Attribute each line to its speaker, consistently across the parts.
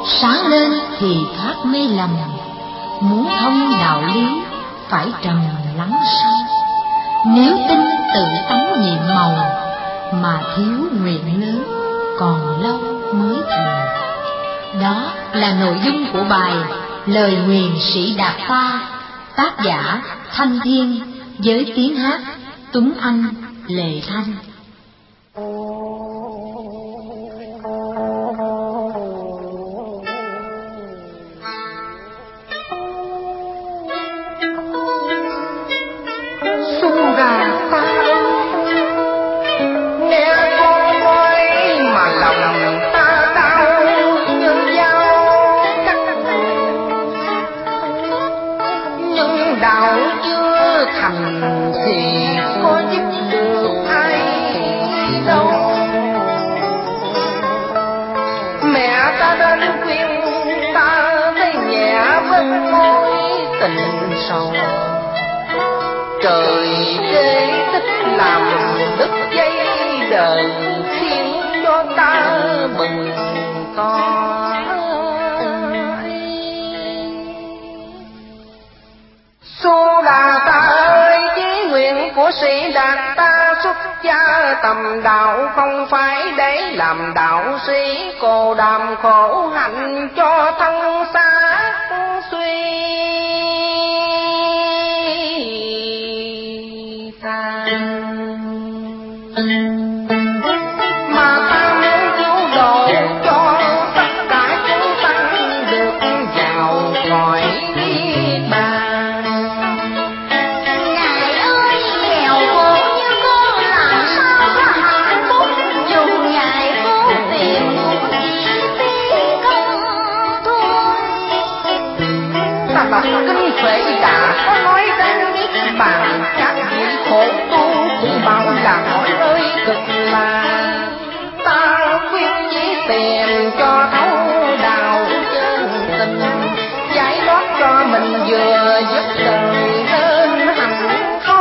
Speaker 1: sáng lên thì thoát mê lầm, muốn thông đạo lý phải trầm lắng sâu. Nếu tin tự tánh nhiệm màu, mà thiếu nguyện lớn còn lâu mới thành. Đó là nội dung của bài Lời nguyền sĩ Đạt Ta, tác giả Thanh Thiên, với tiếng hát Tuấn Anh, Lệ Thanh.
Speaker 2: Trời kế tích làm đứt dây đời, khiến cho ta mừng to. Xô Đà Ta ơi, chí nguyện của sĩ Đạt Ta xuất gia tầm đạo, không phải để làm đạo sĩ cồ đàm khổ hạnh cho thân xác suy. Mà ta muốn cứu độ cho tất cả chúng sanh được vào cõi niết bàn.
Speaker 3: Ngài ơi, nghèo khổ như con làm sao có hạnh phúc, dùng Ngài vô tiền muốn chỉ phí công thôi.
Speaker 2: Ta đọc kinh Phệ Đà có nói đến niết bàn, các vị khổ tu cũng bảo là mọi nơi cực lạc. Ta khuyên chỉ tìm cho thấu đạo chân tình, giải thoát cho mình vừa giúp đời nên hạnh phúc.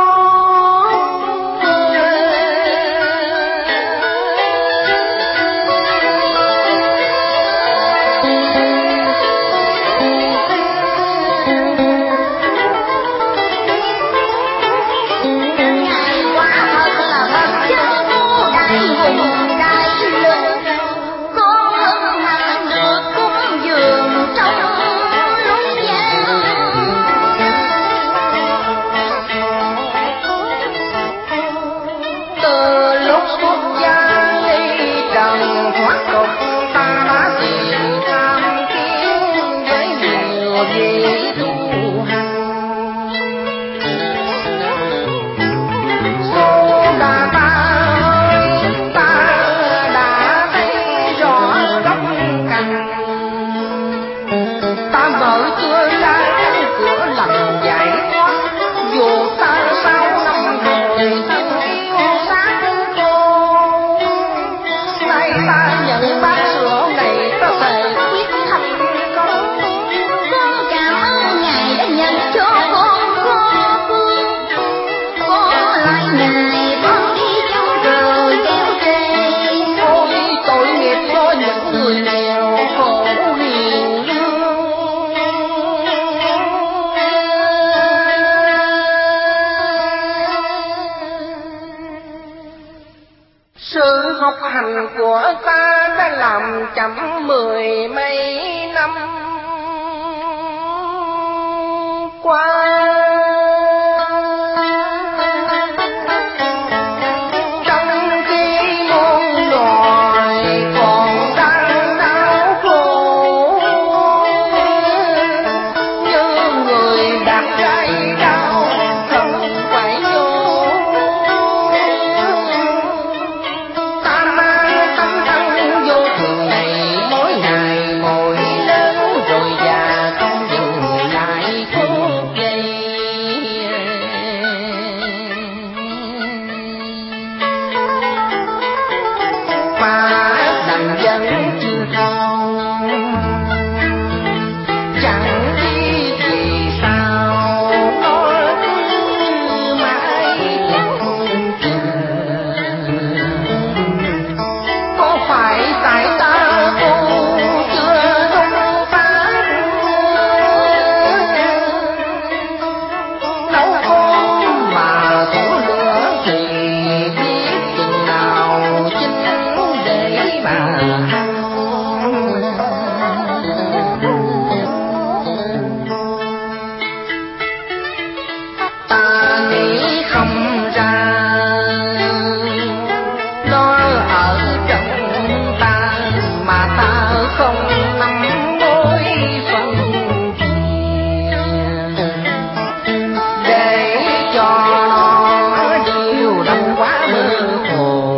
Speaker 2: Sự học hành của ta đã làm chậm 10 mấy năm qua. Trong khi muôn loài còn đang đau khổ, như người đặt trái đau không phải vô. mà ta nghĩ không ra nó ở trong ta mà ta không nắm mối phân chia để cho nó nhiều năm quá mơ hồ.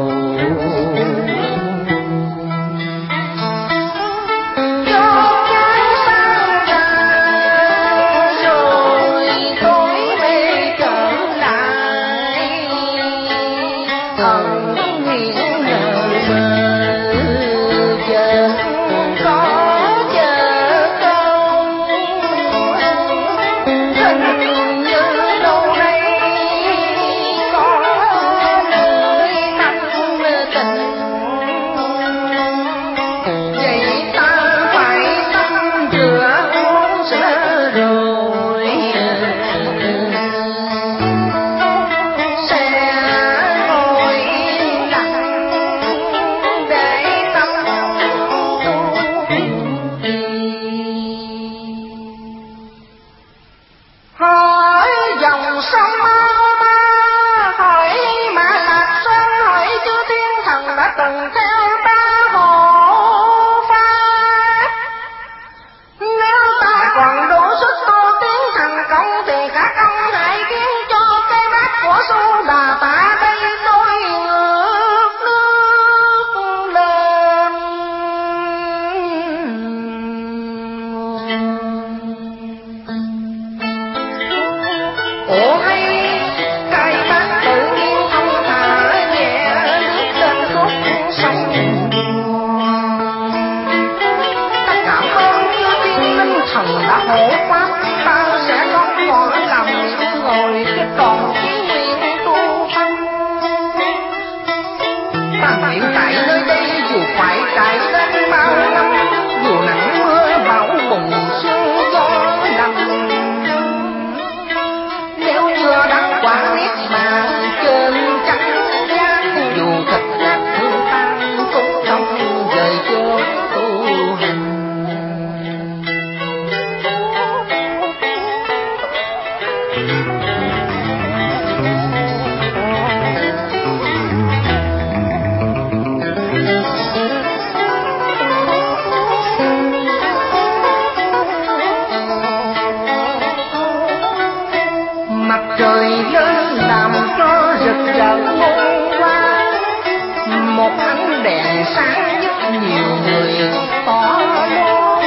Speaker 2: Sáng giúp nhiều người tỏ lối,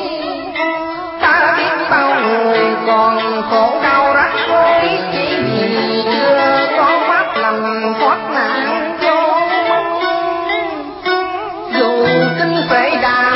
Speaker 2: ta biết bao người còn khổ đau rắc rối chỉ vì chưa có pháp lành thoát nạn chốn. Dù kinh phệ đà